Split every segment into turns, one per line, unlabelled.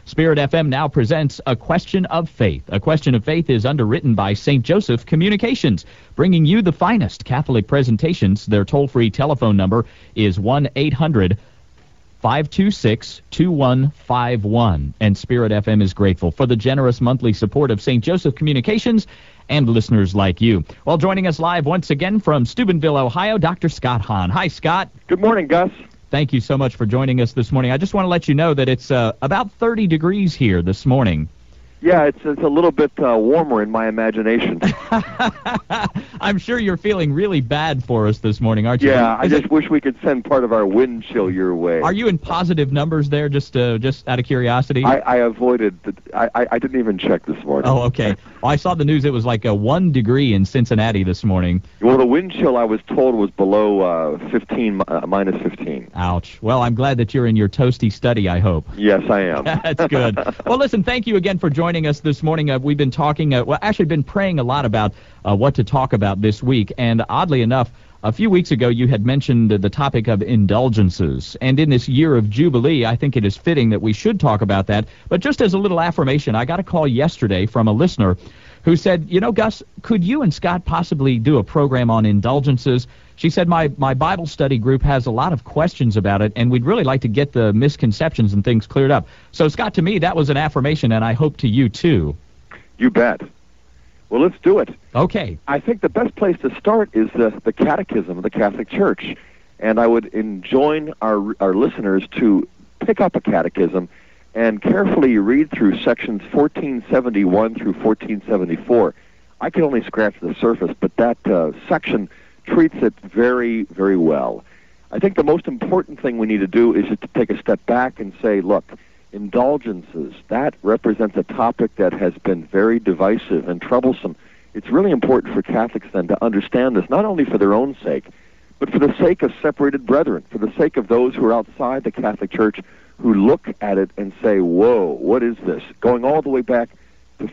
Spirit FM now presents A Question of Faith. A Question of Faith is underwritten by St. Joseph Communications, bringing you the finest Catholic presentations. Their toll-free telephone number is 1-800-526-2151. And Spirit FM is grateful for the generous monthly support of St. Joseph Communications and listeners like you. Well, joining us live once again from Steubenville, Ohio, Dr. Scott Hahn. Hi, Scott.
Good morning, Gus.
Thank you so much for joining us this morning. I just want to let you know that it's about 30 degrees here this morning.
Yeah, it's a little bit warmer in my imagination.
I'm sure you're feeling really bad for us this morning, aren't you?
Yeah, I just wish we could send part of our wind chill your way.
Are you in positive numbers there, just out of curiosity?
I avoided, I didn't even check this morning.
Oh, okay. Well, I saw the news. It was like a 1 degree in Cincinnati this morning.
Well, the wind chill, I was told, was below minus 15.
Ouch. Well, I'm glad that you're in your toasty study, I hope.
Yes, I am.
That's good. Well, listen, thank you again for joining us this morning. We've been talking, been praying a lot about what to talk about this week. And oddly enough, a few weeks ago, you had mentioned the topic of indulgences. And in this year of Jubilee, I think it is fitting that we should talk about that. But just as a little affirmation, I got a call yesterday from a listener who said, you know, Gus, could you and Scott possibly do a program on indulgences? She said, my Bible study group has a lot of questions about it, and we'd really like to get the misconceptions and things cleared up. So, Scott, to me, that was an affirmation, and I hope to you, too.
You bet. Well, let's do it.
Okay.
I think the best place to start is the Catechism of the Catholic Church. And I would enjoin our listeners to pick up a catechism and carefully read through sections 1471 through 1474. I can only scratch the surface, but that section treats it very, very well. I think the most important thing we need to do is just to take a step back and say, look, indulgences, that represents a topic that has been very divisive and troublesome. It's really important for Catholics then to understand this, not only for their own sake, but for the sake of separated brethren, for the sake of those who are outside the Catholic Church who look at it and say, whoa, what is this? Going all the way back to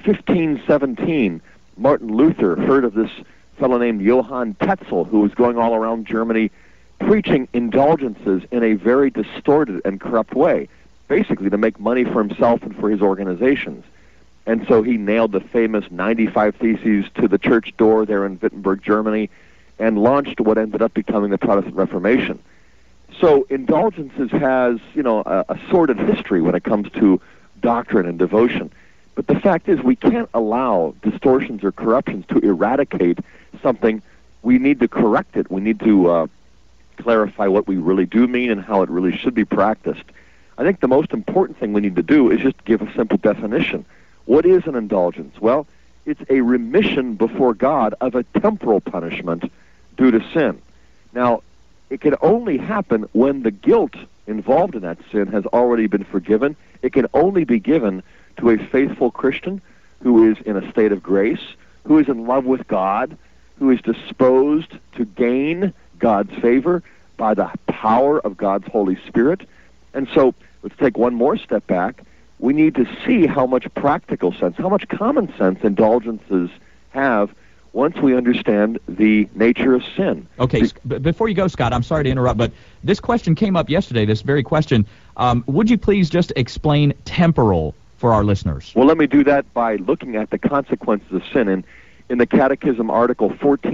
1517, Martin Luther heard of this fellow named Johann Tetzel, who was going all around Germany preaching indulgences in a very distorted and corrupt way, basically to make money for himself and for his organizations. And so he nailed the famous 95 Theses to the church door there in Wittenberg, Germany, and launched what ended up becoming the Protestant Reformation. So indulgences has, a sordid history when it comes to doctrine and devotion. But the fact is, we can't allow distortions or corruptions to eradicate something. We need to correct it. We need to clarify what we really do mean and how it really should be practiced. I think the most important thing we need to do is just give a simple definition. What is an indulgence? Well, it's a remission before God of a temporal punishment due to sin. Now, it can only happen when the guilt involved in that sin has already been forgiven. It can only be given to a faithful Christian who is in a state of grace, who is in love with God, who is disposed to gain God's favor by the power of God's Holy Spirit. And so, let's take one more step back. We need to see how much practical sense, how much common sense indulgences have once we understand the nature of sin.
Okay, before you go, Scott, I'm sorry to interrupt, but this question came up yesterday, this very question. Would you please just explain temporal for our listeners?
Well, let me do that by looking at the consequences of sin. And in the Catechism, Article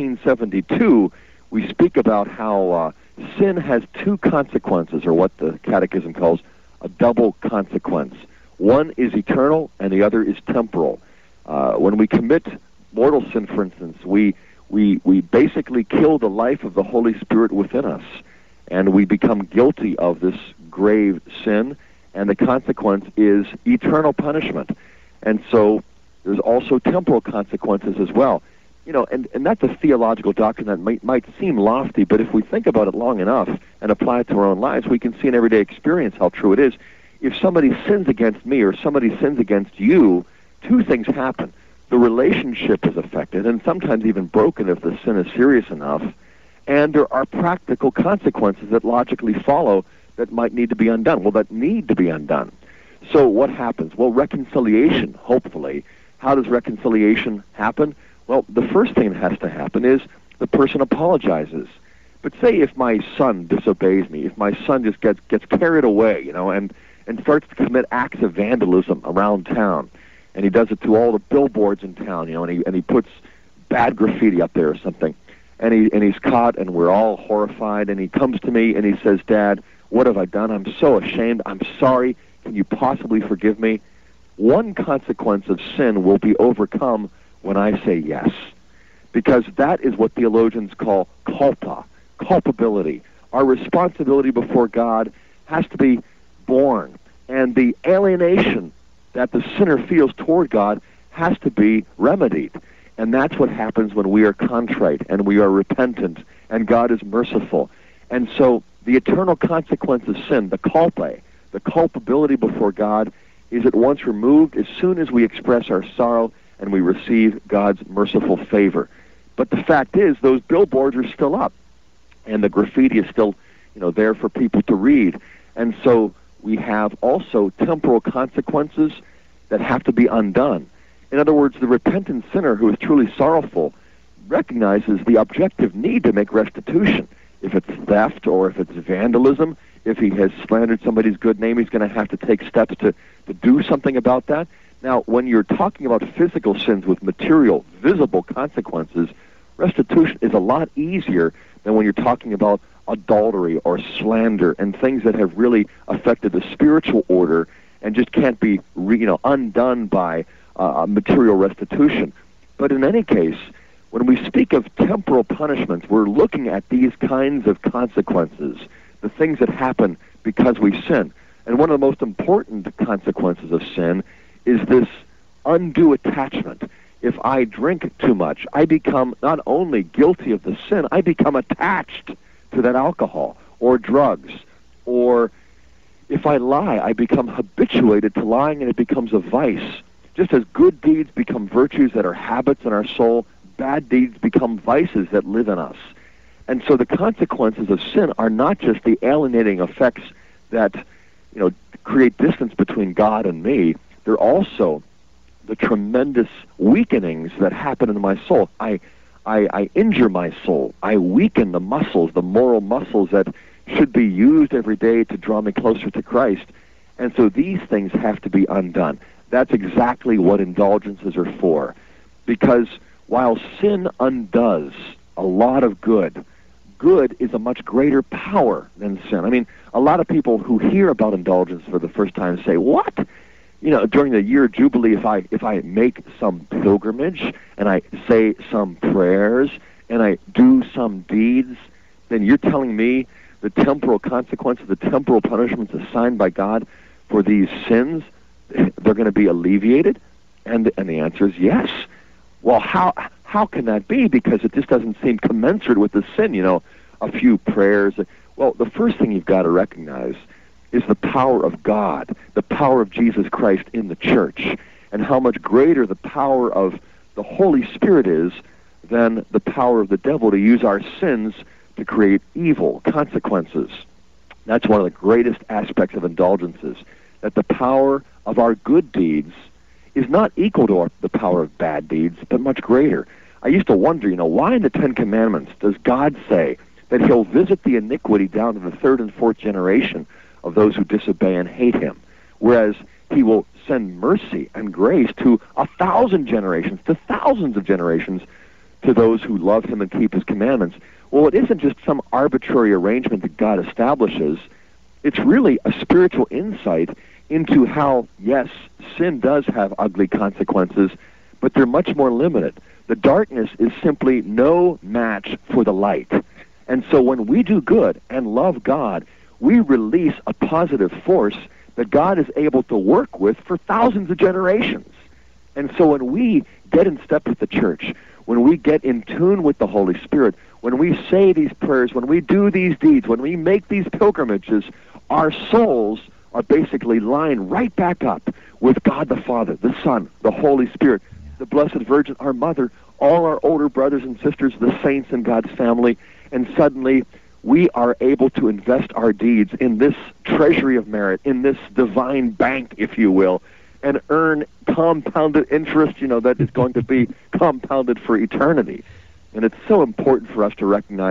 1472, we speak about how sin has two consequences, or what the Catechism calls a double consequence. One is eternal, and the other is temporal. When we commit mortal sin, for instance, we basically kill the life of the Holy Spirit within us, and we become guilty of this grave sin, and the consequence is eternal punishment. And so there's also temporal consequences as well. And that's a theological doctrine that might seem lofty, but if we think about it long enough and apply it to our own lives, we can see in everyday experience how true it is. If somebody sins against me or somebody sins against you, two things happen. The relationship is affected, and sometimes even broken if the sin is serious enough, and there are practical consequences that logically follow that might need to be undone. Well, that need to be undone. So what happens? Well, reconciliation, hopefully. How does reconciliation happen? Well, the first thing that has to happen is the person apologizes. But say if my son disobeys me, if my son just gets carried away, and starts to commit acts of vandalism around town. And he does it to all the billboards in town, and he puts bad graffiti up there or something. And he's caught, and we're all horrified. And he comes to me and he says, "Dad, what have I done? I'm so ashamed. I'm sorry. Can you possibly forgive me?" One consequence of sin will be overcome when I say yes, because that is what theologians call culpability. Our responsibility before God has to be borne, and the alienation that the sinner feels toward God has to be remedied. And that's what happens when we are contrite and we are repentant and God is merciful. And so the eternal consequence of sin, the culpability before God, is at once removed as soon as we express our sorrow and we receive God's merciful favor. But the fact is, those billboards are still up, and the graffiti is still, there for people to read. And so we have also temporal consequences that have to be undone. In other words, the repentant sinner who is truly sorrowful recognizes the objective need to make restitution. If it's theft or if it's vandalism, if he has slandered somebody's good name, he's going to have to take steps to do something about that. Now, when you're talking about physical sins with material, visible consequences, restitution is a lot easier than when you're talking about adultery or slander and things that have really affected the spiritual order and just can't be undone by material restitution. But in any case, when we speak of temporal punishments, we're looking at these kinds of consequences, the things that happen because we sin. And one of the most important consequences of sin is this undue attachment. If I drink too much, I become not only guilty of the sin, I become attached to that alcohol or drugs. Or if I lie, I become habituated to lying and it becomes a vice. Just as good deeds become virtues that are habits in our soul, bad deeds become vices that live in us. And so the consequences of sin are not just the alienating effects that, create distance between God and me. They're also the tremendous weakenings that happen in my soul. I injure my soul. I weaken the muscles, the moral muscles that should be used every day to draw me closer to Christ. And so these things have to be undone. That's exactly what indulgences are for. Because while sin undoes a lot of good, good is a much greater power than sin. I mean, a lot of people who hear about indulgence for the first time say, "What? During the year Jubilee, if I make some pilgrimage and I say some prayers and I do some deeds, then you're telling me the temporal consequences, the temporal punishments assigned by God for these sins, they're going to be alleviated?" And the answer is yes. Well, how can that be? Because it just doesn't seem commensurate with the sin, a few prayers. Well, the first thing you've got to recognize is the power of God, the power of Jesus Christ in the church, and how much greater the power of the Holy Spirit is than the power of the devil to use our sins to create evil consequences. That's one of the greatest aspects of indulgences, that the power of our good deeds is not equal to the power of bad deeds, but much greater. I used to wonder, why in the Ten Commandments does God say that he'll visit the iniquity down to the third and fourth generation of those who disobey and hate him, whereas he will send mercy and grace to 1,000 generations, to thousands of generations, to those who love him and keep his commandments? Well, it isn't just some arbitrary arrangement that God establishes. It's really a spiritual insight into how, yes, sin does have ugly consequences, but they're much more limited. The darkness is simply no match for the light. And so when we do good and love God, we release a positive force that God is able to work with for thousands of generations. And so when we get in step with the church, when we get in tune with the Holy Spirit, when we say these prayers, when we do these deeds, when we make these pilgrimages, our souls are basically lined right back up with God the Father, the Son, the Holy Spirit, the Blessed Virgin, our Mother, all our older brothers and sisters, the saints in God's family, and suddenly we are able to invest our deeds in this treasury of merit, in this divine bank, if you will, and earn compounded interest, that is going to be compounded for eternity. And it's so important for us to recognize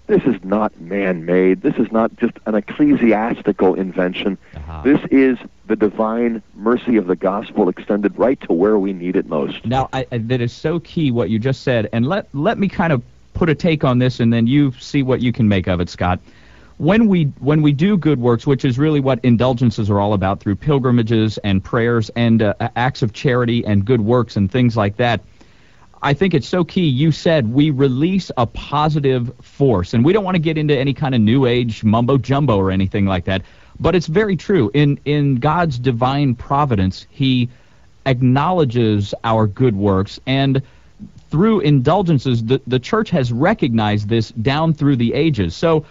this is not man-made. This is not just an ecclesiastical invention. This is the divine mercy of the gospel extended right to where we need it most.
Now, that is so key what you just said, and let me kind of put a take on this, and then you see what you can make of it, Scott. When we do good works, which is really what indulgences are all about, through pilgrimages and prayers and acts of charity and good works and things like that, I think it's so key. You said we release a positive force, and we don't want to get into any kind of New Age mumbo-jumbo or anything like that, but it's very true. In God's divine providence, He acknowledges our good works, and through indulgences, the church has recognized this down through the ages. So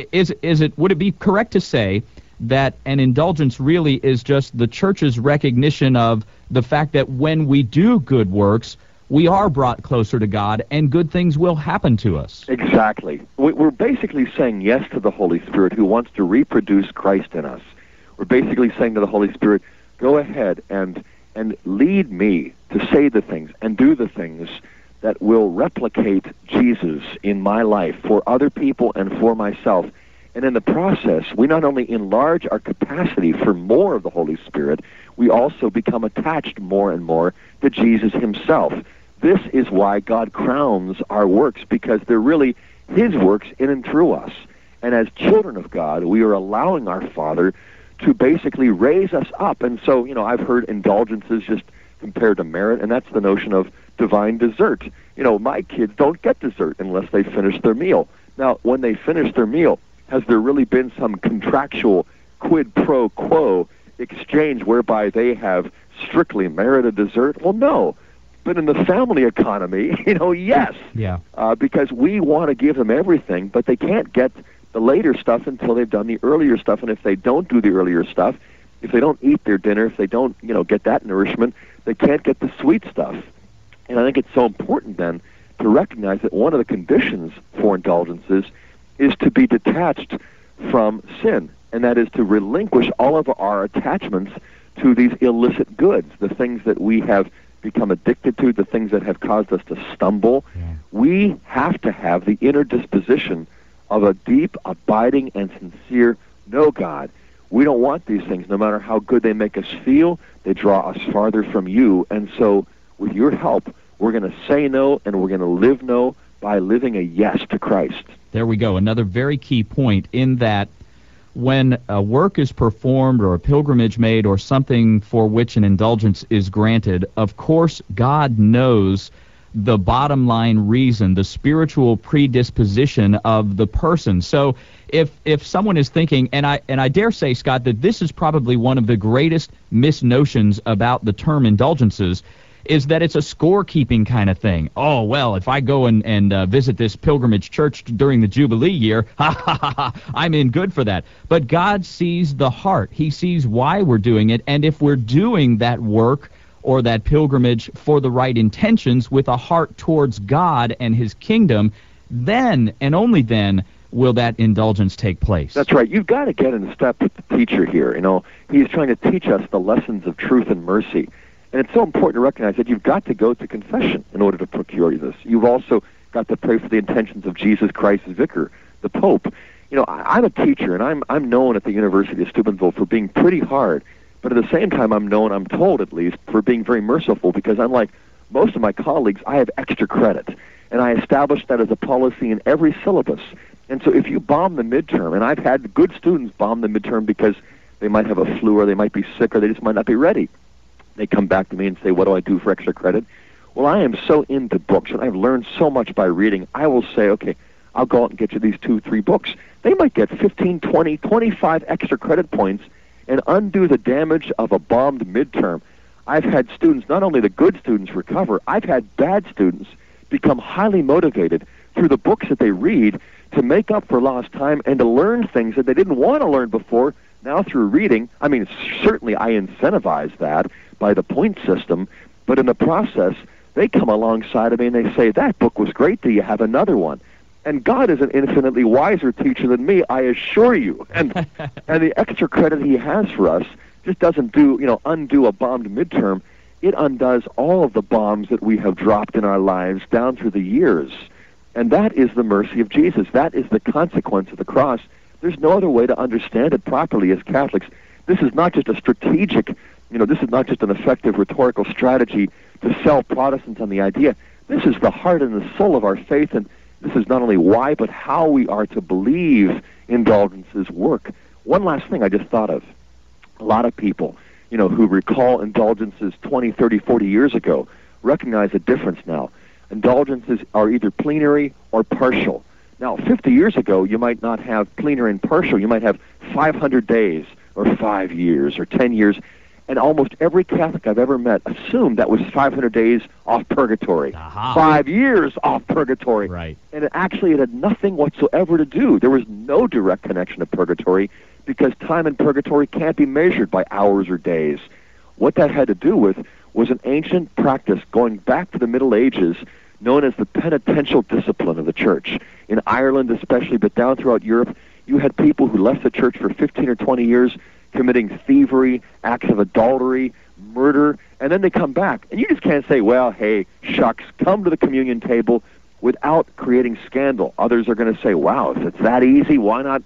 would it be correct to say that an indulgence really is just the church's recognition of the fact that when we do good works, we are brought closer to God, and good things will happen to us?
Exactly. We're basically saying yes to the Holy Spirit, who wants to reproduce Christ in us. We're basically saying to the Holy Spirit, go ahead and lead me to say the things and do the things that will replicate Jesus in my life for other people and for myself. And in the process, we not only enlarge our capacity for more of the Holy Spirit, we also become attached more and more to Jesus himself. This is why God crowns our works, because they're really his works in and through us. And as children of God, we are allowing our Father to basically raise us up. And so, I've heard indulgences just compared to merit, and that's the notion of divine dessert. My kids don't get dessert unless they finish their meal. Now, when they finish their meal, has there really been some contractual quid pro quo exchange whereby they have strictly merited dessert? Well, no. But in the family economy, yes.
Yeah.
Because we want to give them everything, but they can't get the later stuff until they've done the earlier stuff. And if they don't do the earlier stuff, if they don't eat their dinner, if they don't, get that nourishment, they can't get the sweet stuff. And I think it's so important then to recognize that one of the conditions for indulgences is to be detached from sin, and that is to relinquish all of our attachments to these illicit goods, the things that we have become addicted to, the things that have caused us to stumble. Yeah. We have to have the inner disposition of a deep, abiding, and sincere, no, God, we don't want these things. No matter how good they make us feel, they draw us farther from you. And so, with your help, we're going to say no, and we're going to live no by living a yes to Christ.
There we go. Another very key point in that when a work is performed or a pilgrimage made or something for which an indulgence is granted, of course, God knows the bottom line reason, the spiritual predisposition of the person. So if someone is thinking, and I dare say, Scott, that this is probably one of the greatest misnotions about the term indulgences, is that it's a scorekeeping kind of thing. Oh, well, if I go and visit this pilgrimage church during the Jubilee year, I'm in good for that. But God sees the heart. He sees why we're doing it, and if we're doing that work or that pilgrimage for the right intentions with a heart towards God and his kingdom, then and only then will that indulgence take place.
That's right. You've got to get in step with the teacher here. He's trying to teach us the lessons of truth and mercy. And it's so important to recognize that you've got to go to confession in order to procure this. You've also got to pray for the intentions of Jesus Christ as vicar, the Pope. I'm a teacher, and I'm known at the University of Steubenville for being pretty hard. But at the same time, I'm told at least, for being very merciful, because unlike most of my colleagues, I have extra credit. And I established that as a policy in every syllabus. And so if you bomb the midterm, and I've had good students bomb the midterm because they might have a flu or they might be sick or they just might not be ready. They come back to me and say, what do I do for extra credit? Well, I am so into books, and I've learned so much by reading. I will say, okay, I'll go out and get you these 2-3 books. They might get 15, 20, 25 extra credit points and undo the damage of a bombed midterm. I've had students, not only the good students recover, I've had bad students become highly motivated through the books that they read to make up for lost time and to learn things that they didn't want to learn before, now through reading. I mean, certainly I incentivize that by the point system, but in the process, they come alongside of me and they say, that book was great, do you have another one? And God is an infinitely wiser teacher than me, I assure you. And the extra credit he has for us just doesn't undo a bombed midterm. It undoes all of the bombs that we have dropped in our lives down through the years. And that is the mercy of Jesus. That is the consequence of the cross. There's no other way to understand it properly as Catholics. This is not just a strategic, this is not just an effective rhetorical strategy to sell Protestants on the idea. This is the heart and the soul of our faith, and this is not only why, but how we are to believe indulgences work. One last thing I just thought of. A lot of people, who recall indulgences 20, 30, 40 years ago recognize a difference now. Indulgences are either plenary or partial. Now, 50 years ago, you might not have plenary and partial. You might have 500 days or 5 years or 10 years. And almost every Catholic I've ever met assumed that was 500 days off purgatory, 5 years off purgatory.
Right.
And it had nothing whatsoever to do. There was no direct connection to purgatory because time in purgatory can't be measured by hours or days. What that had to do with was an ancient practice going back to the Middle Ages known as the penitential discipline of the Church. In Ireland especially, but down throughout Europe, you had people who left the Church for 15 or 20 years committing thievery, acts of adultery, murder, and then they come back. And you just can't say, well, hey, shucks, come to the communion table without creating scandal. Others are going to say, wow, if it's that easy, why not,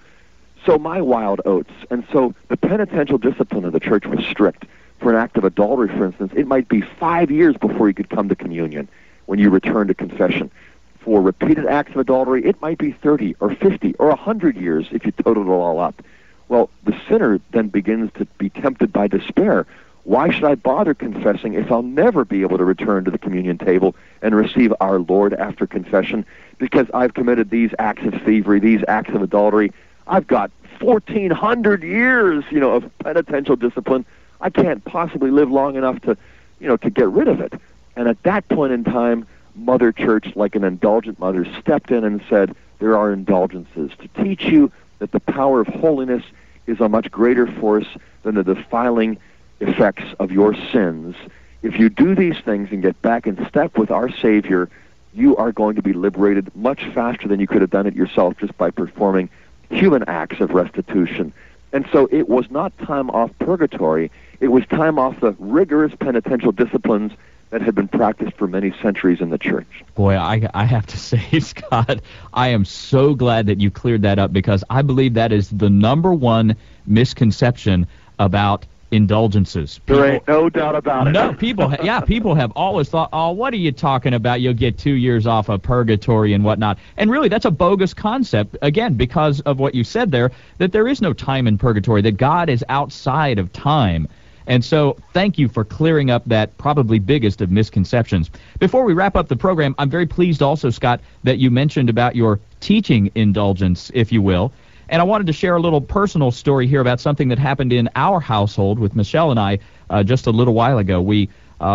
So my wild oats. And so the penitential discipline of the Church was strict. For an act of adultery, for instance, it might be 5 years before you could come to communion when you return to confession. For repeated acts of adultery, it might be 30 or 50 or 100 years if you total it all up. Well, the sinner then begins to be tempted by despair. Why should I bother confessing if I'll never be able to return to the communion table and receive our Lord after confession because I've committed these acts of thievery, these acts of adultery? I've got 1,400 years, of penitential discipline. I can't possibly live long enough to get rid of it. And at that point in time, Mother Church, like an indulgent mother, stepped in and said, there are indulgences to teach you that the power of holiness is a much greater force than the defiling effects of your sins. If you do these things and get back in step with our Savior, you are going to be liberated much faster than you could have done it yourself just by performing human acts of restitution. And so it was not time off purgatory, it was time off the rigorous penitential disciplines that had been practiced for many centuries in the Church.
Boy, I have to say, Scott, I am so glad that you cleared that up because I believe that is the number one misconception about indulgences.
There ain't no doubt about it.
No, people have always thought, oh, what are you talking about? You'll get 2 years off of purgatory and whatnot. And really, that's a bogus concept, again, because of what you said there, that there is no time in purgatory, that God is outside of time. And so thank you for clearing up that probably biggest of misconceptions. Before we wrap up the program, I'm very pleased also, Scott, that you mentioned about your teaching indulgence, if you will. And I wanted to share a little personal story here about something that happened in our household with Michelle and I just a little while ago. We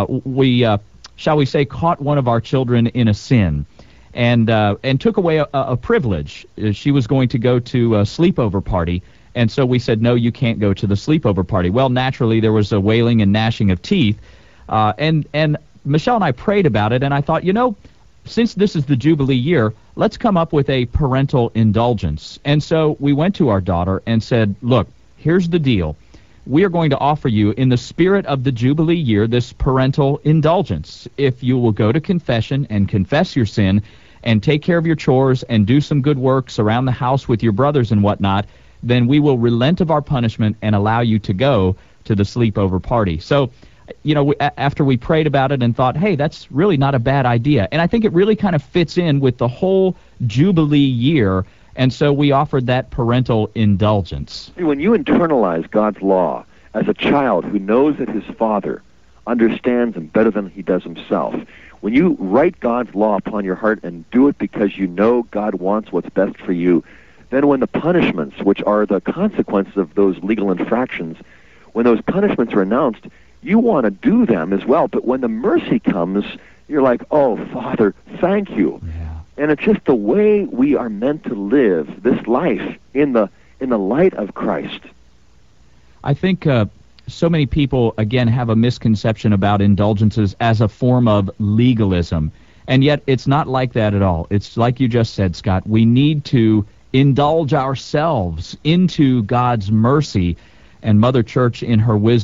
shall we say, caught one of our children in a sin and took away a privilege. She was going to go to a sleepover party. And so we said, no, you can't go to the sleepover party. Well, naturally, there was a wailing and gnashing of teeth. And Michelle and I prayed about it, and I thought, since this is the Jubilee year, let's come up with a parental indulgence. And so we went to our daughter and said, look, here's the deal. We are going to offer you, in the spirit of the Jubilee year, this parental indulgence. If you will go to confession and confess your sin and take care of your chores and do some good works around the house with your brothers and whatnot, then we will relent of our punishment and allow you to go to the sleepover party. So, after we prayed about it and thought, hey, that's really not a bad idea. And I think it really kind of fits in with the whole Jubilee year. And so we offered that parental indulgence.
When you internalize God's law as a child who knows that his father understands him better than he does himself, when you write God's law upon your heart and do it because you know God wants what's best for you, then when the punishments, which are the consequences of those legal infractions, when those punishments are announced, you want to do them as well. But when the mercy comes, you're like, oh, Father, thank you.
Yeah.
And it's just the way we are meant to live this life in the light of Christ.
I think so many people, again, have a misconception about indulgences as a form of legalism. And yet it's not like that at all. It's like you just said, Scott. We need to indulge ourselves into God's mercy, and Mother Church, in her wisdom,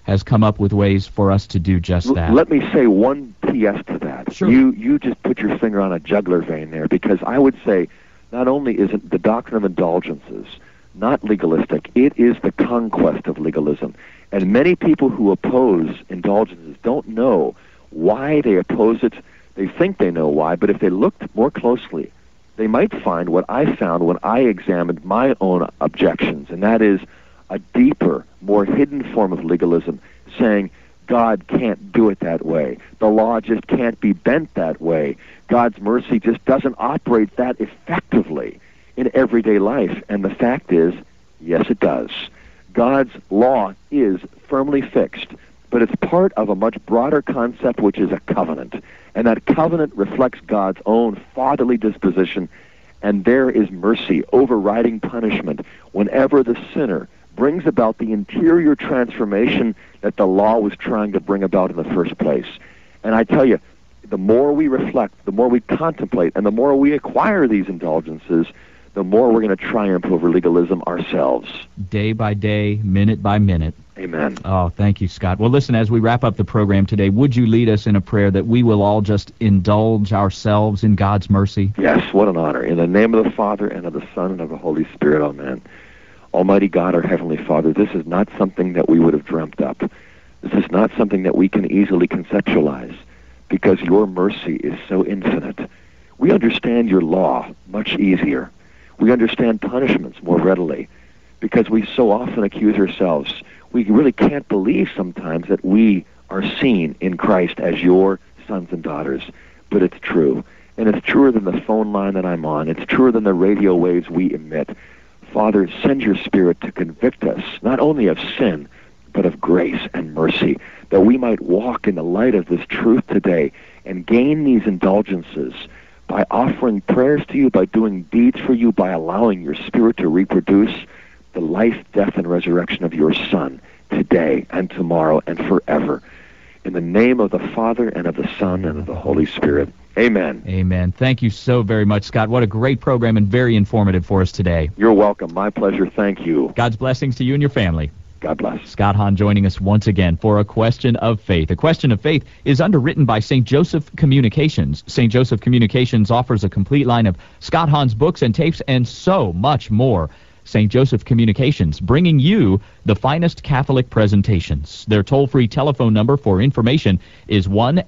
has come up with ways for us to do just that.
Let me say one P.S. to that.
Sure.
You just put your finger on a jugular vein there, because I would say not only is it the doctrine of indulgences not legalistic, it is the conquest of legalism. And many people who oppose indulgences don't know why they oppose it. They think they know why, but if they looked more closely, they might find what I found when I examined my own objections, and that is a deeper, more hidden form of legalism, saying God can't do it that way. The law just can't be bent that way. God's mercy just doesn't operate that effectively in everyday life. And the fact is, yes, it does. God's law is firmly fixed, but it's part of a much broader concept, which is a covenant. And that covenant reflects God's own fatherly disposition, and there is mercy overriding punishment whenever the sinner brings about the interior transformation that the law was trying to bring about in the first place. And I tell you, the more we reflect, the more we contemplate, and the more we acquire these indulgences, the more we're going to triumph over legalism ourselves.
Day by day, minute by minute.
Amen.
Oh, thank you, Scott. Well, listen, as we wrap up the program today, would you lead us in a prayer that we will all just indulge ourselves in God's mercy?
Yes, what an honor. In the name of the Father, and of the Son, and of the Holy Spirit, amen. Almighty God, our Heavenly Father, this is not something that we would have dreamt up. This is not something that we can easily conceptualize, because your mercy is so infinite. We understand your law much easier. We understand punishments more readily, because we so often accuse ourselves. We really can't believe sometimes that we are seen in Christ as your sons and daughters, but it's true. And it's truer than the phone line that I'm on. It's truer than the radio waves we emit. Father, send your Spirit to convict us, not only of sin, but of grace and mercy, that we might walk in the light of this truth today and gain these indulgences by offering prayers to you, by doing deeds for you, by allowing your Spirit to reproduce the life, death, and resurrection of your Son today and tomorrow and forever. In the name of the Father, and of the Son, and of the Holy Spirit. Amen.
Amen. Thank you so very much, Scott. What a great program and very informative for us today.
You're welcome. My pleasure. Thank you.
God's blessings to you and your family.
God bless.
Scott Hahn joining us once again for A Question of Faith. A Question of Faith is underwritten by St. Joseph Communications. St. Joseph Communications offers a complete line of Scott Hahn's books and tapes and so much more. St. Joseph Communications, bringing you the finest Catholic presentations. Their toll-free telephone number for information is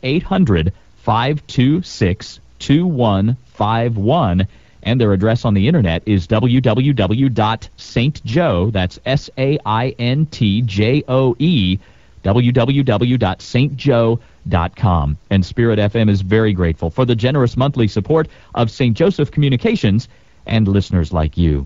1-800-526-2151, and their address on the internet is www.saintjoe, that's SAINTJOE, www.saintjoe.com. And Spirit FM is very grateful for the generous monthly support of St. Joseph Communications and listeners like you.